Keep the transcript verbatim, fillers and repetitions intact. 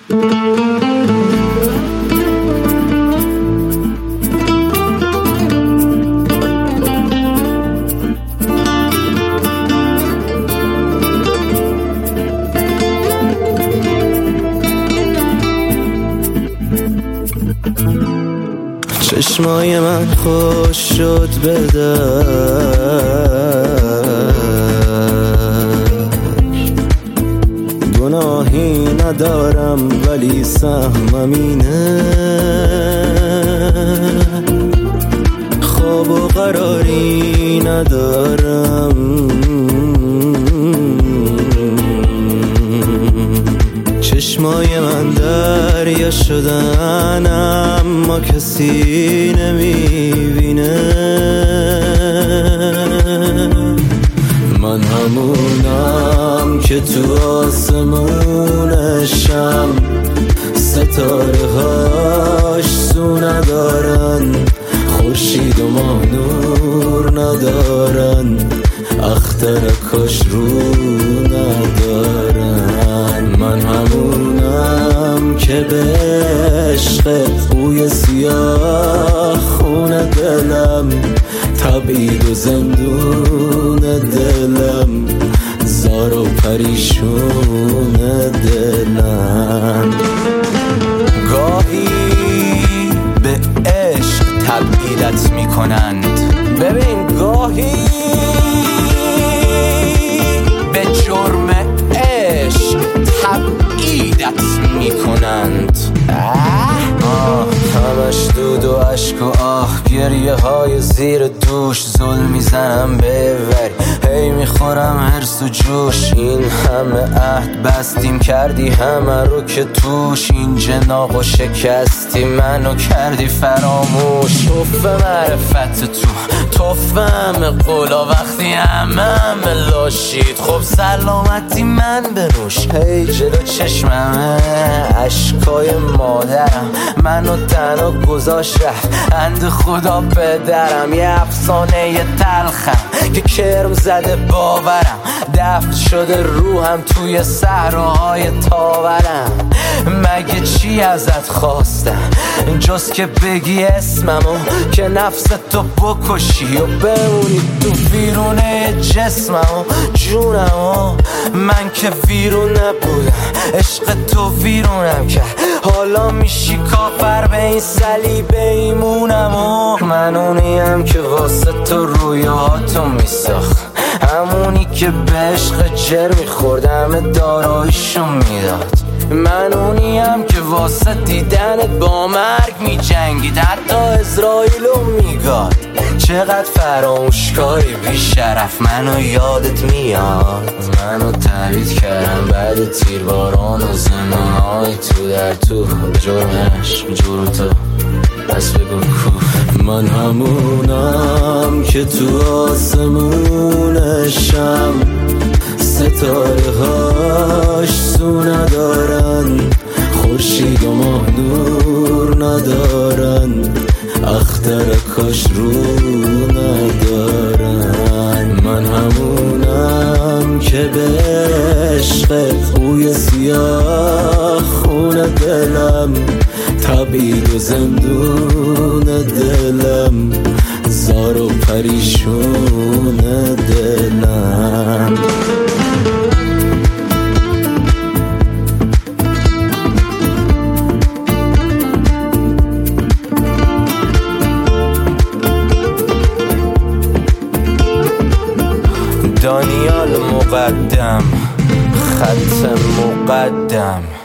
چشمای من خوش شد به در، گناهی ندارم ولی سهمم اینه، خواب و قراری ندارم، چشمای من دریا شدن اما کسی نمیبینه، من همونم که تو آسمونشم، ستاره هاش سو ندارن، خورشید و ماه نور ندارن، اخترکاش رو ندارن، من همونم که به عشق خوی سیاه خون دلم، تبعید و زندون دلم، زار و پریشون دلم. گاهی به عشق تبعیدت میکنند، ببین گاهی به جرم عشق تبعیدت میکنند. آه همش دود و عشق و آه، گریه های زیر دوش، ظلم میزنم به وری، هی میخورم هرس و جوش، این همه عهد بستیم کردی همه رو که توش، این جناق و شکستی منو کردی فراموش، توف معرفت تو توف همه قولا، وقتی همه همه لاشید خب سلامتی من بنوش، هی جلو چشممه عشقای مادرم، منو تنها گذاشت رفت اند خدا پدرم، یه افسانه یه تلخم که کرم زده باورم، دفن شده روحم توی صحراهای تاورم، مگه چی ازت خواستم جز که بگی اسممو، که نفس تو بکشی و بمونی تو ویرونه جسممو، جونمو من که ویرون نبودم، عشق تو ویرونم کرد، حالا میشی کافر به این صلیب ایمونمو، من اونیم که واسه تو رویاتو میساخت، همونی که به عشق جر میخورد همه داراییشو میداد، من اونیم که واسه دیدنت با مرگ میجنگید، حتی اسرائیلو میگاد، چقدر فراموشکاری بی شرف، منو یادت میاد، منو تبعید کردم بعد تیرباران و زندانهای تو در تو، به جرم عشق به جرم تو، پس بگو کو. من همونم که تو آسمونشم، ستاره هاش سو ندارن، خورشید و ماه نور ندارن، اخترکاش رو ندارن، من همونم که به عشق خوی سیاه خون دلم، تبعید و زندون دلم، زار و پریشون دلم. دانیال مقدم، خط مقدم.